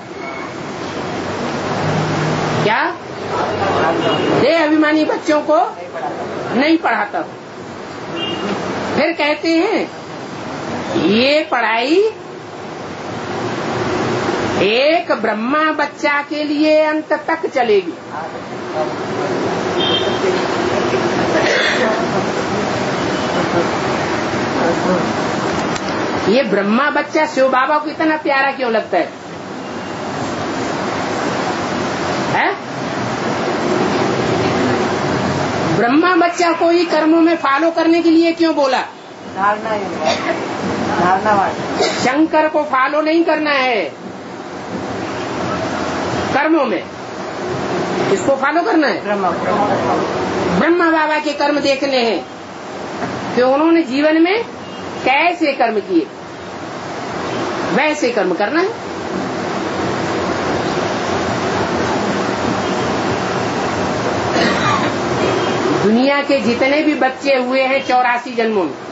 क्या देह अभिमानी बच्चों को नहीं पढ़ाता हूँ। फिर कहते हैं ये पढ़ाई एक ब्रह्मा बच्चा के लिए अंत तक चलेगी। ये ब्रह्मा बच्चा शिव बाबा को इतना प्यारा क्यों लगता है? ब्रह्मा बच्चा को ही कर्मों में फॉलो करने के लिए क्यों बोला? धारणा शंकर को फॉलो नहीं करना है कर्मों में, किसको फॉलो करना है? ब्रह्मा बाबा के कर्म देखने हैं कि उन्होंने जीवन में कैसे कर्म किए, वैसे कर्म करना है। दुनिया के जितने भी बच्चे हुए हैं 84 जन्मों में,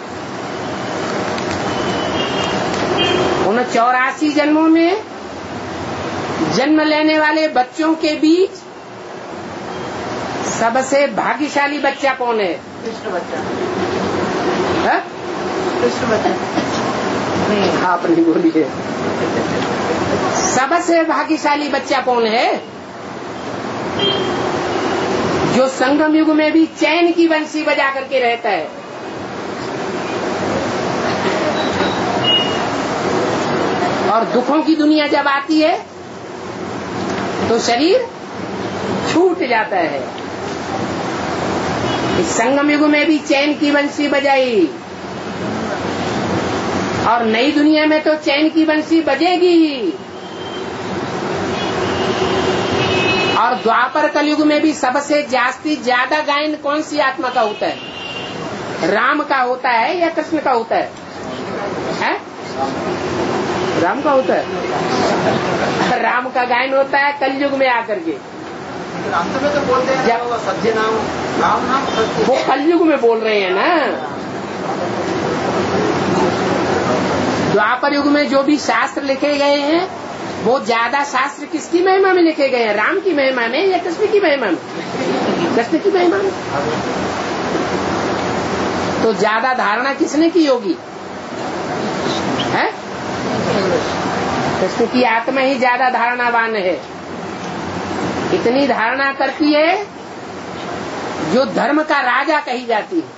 उन 84 जन्मों में जन्म लेने वाले बच्चों के बीच सबसे भाग्यशाली बच्चा कौन है? कृष्ण बच्चा। कृष्ण बच्चा नहीं, आप नहीं बोलिए। सबसे भाग्यशाली बच्चा कौन है? जो संगम युग में भी चैन की बंसी बजा करके रहता है। और दुखों की दुनिया जब आती है तो शरीर छूट जाता है। इस संगम युग में भी चैन की बंसी बजाई और नई दुनिया में तो चैन की बंसी बजेगी। और द्वापर कलयुग में भी सबसे ज्यादा गायन कौन सी आत्मा का होता है? राम का होता है या कृष्ण का होता है? राम का होता है। राम का गायन होता है कलयुग में आकर के। रास्ते में तो बोलते हैं जब सत्य नाम राम नाम सत्य, वो कलयुग में बोल रहे हैं ना। द्वापर युग में जो भी शास्त्र लिखे गए हैं वो ज्यादा शास्त्र किसकी महिमा में लिखे गए हैं, राम की महिमा में या कृष्ण की महिमा में? कृष्ण की महिमा में। तो ज्यादा धारणा किसने की होगी? है कृष्ण की आत्मा ही ज्यादा धारणावान है। इतनी धारणा करती है जो धर्म का राजा कही जाती है।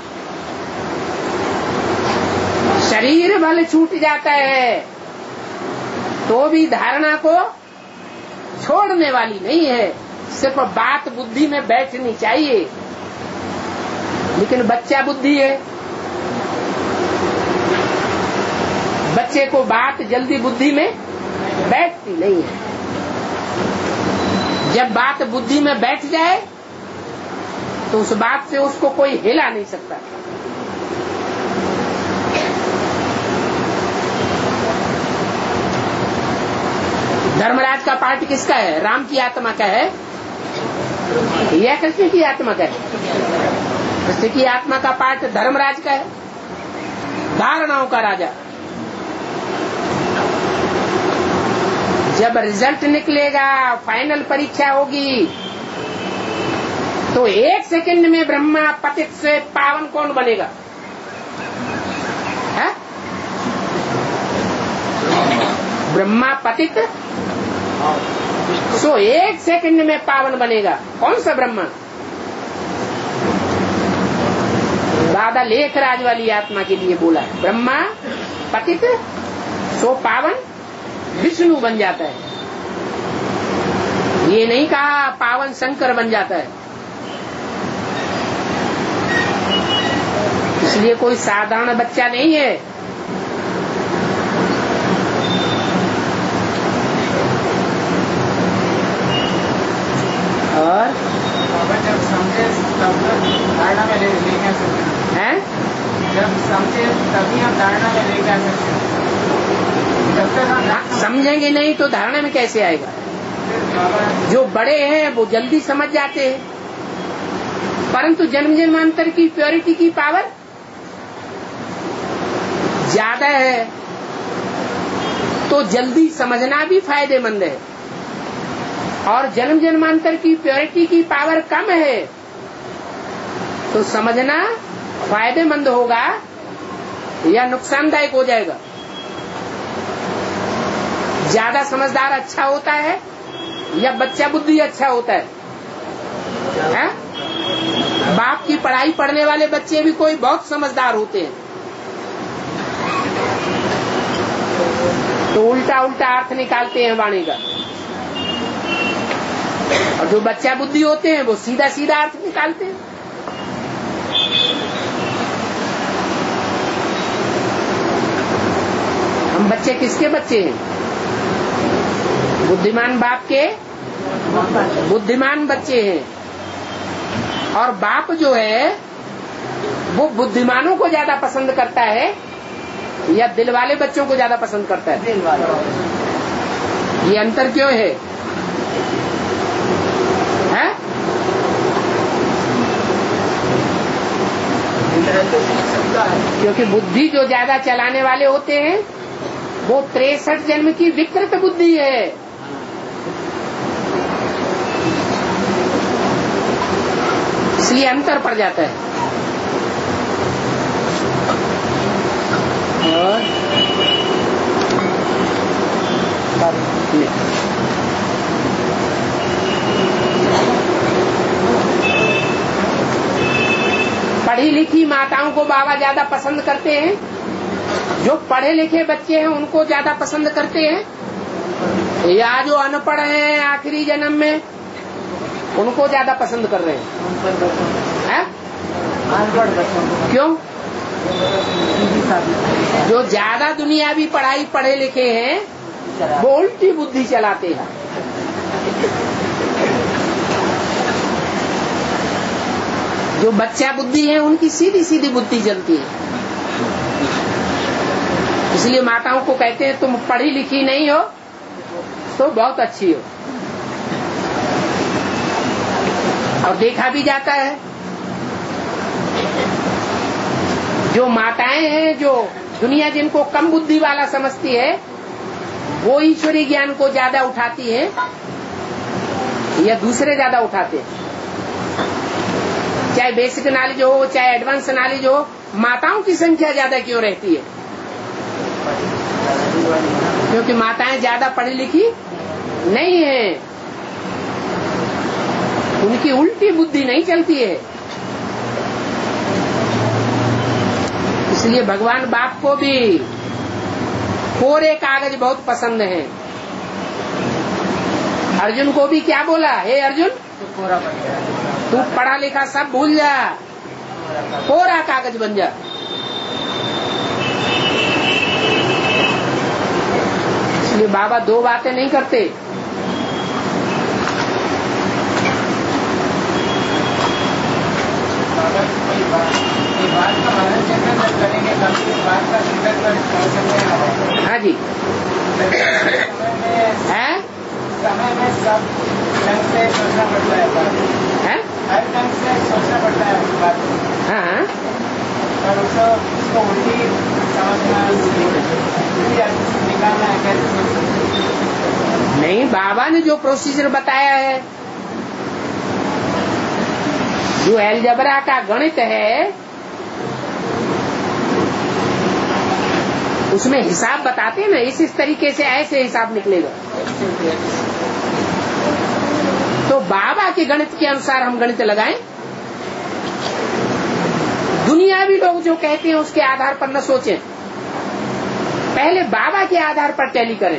शरीर भले छूट जाता है तो भी धारणा को छोड़ने वाली नहीं है। सिर्फ बात बुद्धि में बैठनी चाहिए। लेकिन बच्चा बुद्धि है, बच्चे को बात जल्दी बुद्धि में बैठती नहीं है। जब बात बुद्धि में बैठ जाए तो उस बात से उसको कोई हिला नहीं सकता। धर्मराज का पार्ट किसका है? राम की आत्मा का है या कृष्ण की आत्मा का है? कृष्ण की आत्मा का पार्ट धर्मराज का है, धारणाओं का राजा। जब रिजल्ट निकलेगा, फाइनल परीक्षा होगी, तो 1 सेकंड में ब्रह्मा पतित से पावन कौन बनेगा? है? ब्रह्मा पतित सो 1 सेकंड में पावन बनेगा। कौन सा ब्रह्मा? दादा लेखराज वाली आत्मा के लिए बोला है, ब्रह्मा पतित सो पावन विष्णु बन जाता है। ये नहीं कहा पावन शंकर बन जाता है। इसलिए कोई साधारण बच्चा नहीं है। और जब समझे तब धारणा में ले जा सकते हैं। जब समझे तभी हम धारणा में ले जा सकते हैं। जब तक हम समझेंगे नहीं तो धारणा में कैसे आएगा? जो बड़े हैं वो जल्दी समझ जाते हैं, परंतु जन्म जन्मांतर की प्योरिटी की पावर ज्यादा है तो जल्दी समझना भी फायदेमंद है। और जन्म जन्मांतर की प्योरिटी की पावर कम है तो समझना फायदेमंद होगा या नुकसानदायक हो जाएगा? ज्यादा समझदार अच्छा होता है या बच्चा बुद्धि अच्छा होता है? बाप की पढ़ाई पढ़ने वाले बच्चे भी कोई बहुत समझदार होते हैं, तो उल्टा उल्टा अर्थ निकालते हैं वाणी का। और जो बच्चा बुद्धि होते हैं वो सीधा सीधा अर्थ निकालते हैं। हम बच्चे किसके बच्चे हैं? बुद्धिमान बाप के बुद्धिमान बच्चे हैं। और बाप जो है वो बुद्धिमानों को ज्यादा पसंद करता है या दिल वाले बच्चों को ज्यादा पसंद करता है? दिल वाले। ये अंतर क्यों है? क्योंकि बुद्धि जो ज्यादा चलाने वाले होते हैं वो 63 जन्म की विकृत बुद्धि है। इसलिए अंतर पड़ जाता है। और पढ़ी लिखी माताओं को बाबा ज्यादा पसंद करते हैं, जो पढ़े लिखे बच्चे हैं उनको ज्यादा पसंद करते हैं, या जो अनपढ़ हैं आखिरी जन्म में उनको ज्यादा पसंद कर रहे हैं? अनपढ़ बच्चों को क्यों? जो ज्यादा दुनियावी पढ़ाई पढ़े लिखे हैं वो उल्टी बुद्धि चलाते हैं। जो बच्चा बुद्धि है उनकी सीधी सीधी बुद्धि चलती है। इसलिए माताओं को कहते हैं तुम पढ़ी लिखी नहीं हो तो बहुत अच्छी हो। और देखा भी जाता है जो माताएं हैं, जो दुनिया जिनको कम बुद्धि वाला समझती है, वो ईश्वरीय ज्ञान को ज्यादा उठाती है या दूसरे ज्यादा उठाते हैं? चाहे बेसिक नॉलेज हो चाहे एडवांस नॉलेज हो, माताओं की संख्या ज्यादा क्यों रहती है? क्योंकि माताएं ज्यादा पढ़ी लिखी नहीं है, उनकी उल्टी बुद्धि नहीं चलती है। इसलिए भगवान बाप को भी कोरे कागज बहुत पसंद है। अर्जुन को भी क्या बोला? हे अर्जुन, तू पढ़ा लिखा सब भूल जा, कोरा कागज बन जा। इसलिए बाबा दो बातें नहीं करते। हाँ जी, है समय में सब ढंग से सोचना पड़ता है, हर ढंग से सोचना पड़ता है उस बात को। हाँ, और उसको उल्टी समझना, निकालना है कैसे? नहीं, बाबा ने जो प्रोसीजर बताया है, जो अलजेब्रा का गणित है, उसमें हिसाब बताते हैं ना, इस तरीके से ऐसे हिसाब निकलेगा। तो बाबा के गणित के अनुसार हम गणित लगाएं। दुनियावी लोग जो कहते हैं उसके आधार पर न सोचें, पहले बाबा के आधार पर टैली करें।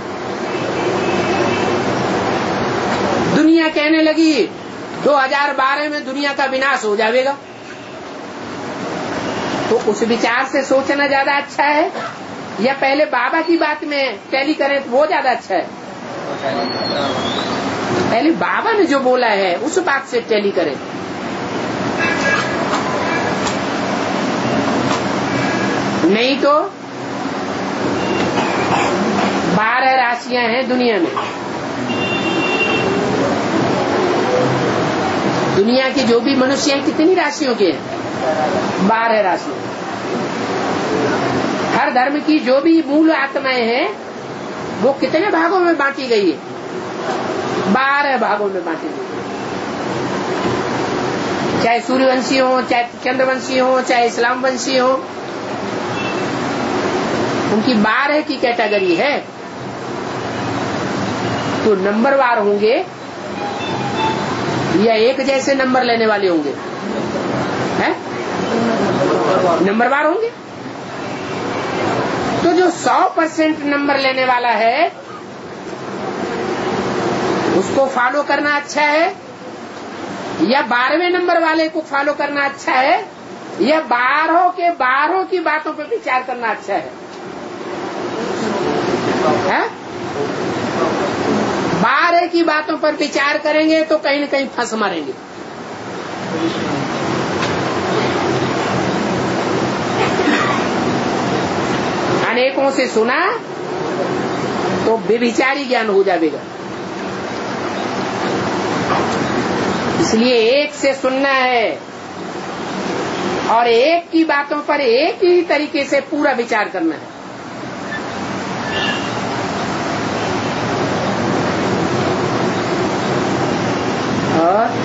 दुनिया कहने लगी 2012 में दुनिया का विनाश हो जाएगा, तो उस विचार से सोचना ज्यादा अच्छा है या पहले बाबा की बात में टैली करें तो वो ज्यादा अच्छा है? पहले बाबा ने जो बोला है उस बात से टैली करें। नहीं तो 12 राशियां हैं दुनिया में। दुनिया की जो भी मनुष्य हैं कितनी राशियों के हैं? 12 राशियां। हर धर्म की जो भी मूल आत्माएं हैं वो कितने भागों में बांटी गई है? 12 भागों में बांटी गई। चाहे सूर्यवंशी हो, चाहे चंद्रवंशी हो, चाहे इस्लाम वंशी हो, उनकी 12 की कैटेगरी है। तो नंबरवार होंगे या एक जैसे नंबर लेने वाले होंगे? हैं? नंबरवार होंगे। तो जो 100% नंबर लेने वाला है उसको फॉलो करना अच्छा है या 12वें नंबर वाले को फॉलो करना अच्छा है या 12 के 12 की बातों पर विचार करना अच्छा है? 12 की बातों पर विचार करेंगे तो कहीं न कहीं फंस मारेंगे। अनेकों से सुना तो व्यभिचारी ज्ञान हो जाएगा। इसलिए एक से सुनना है और एक की बातों पर एक ही तरीके से पूरा विचार करना है। और